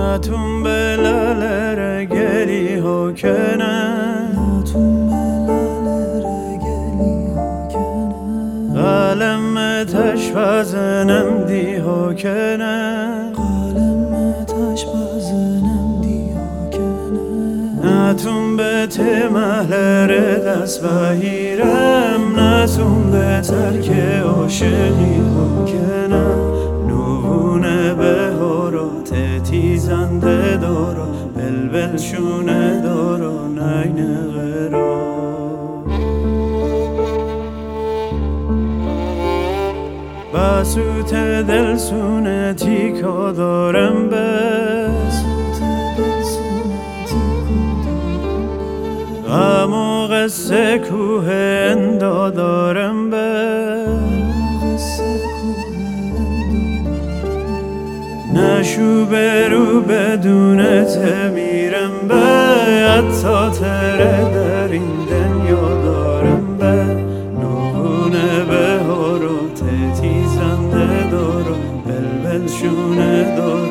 نتون بلالere geliyor kene قلم تش بزنم دیو کنه نتون به تمهلر دست بگیرم نتون به ترک عاشقی کنه نوونه به هرات تیزنده دارا بلبل شونه دارا نینه غرا بسوت دل سونتی که دارم بس غم و قصه کوه اندا دارم بس نشو برو بدون میرم به حتی تره در این دنیا دارم به نوونه به هرات تیزنده دارم بلبل شونه دارم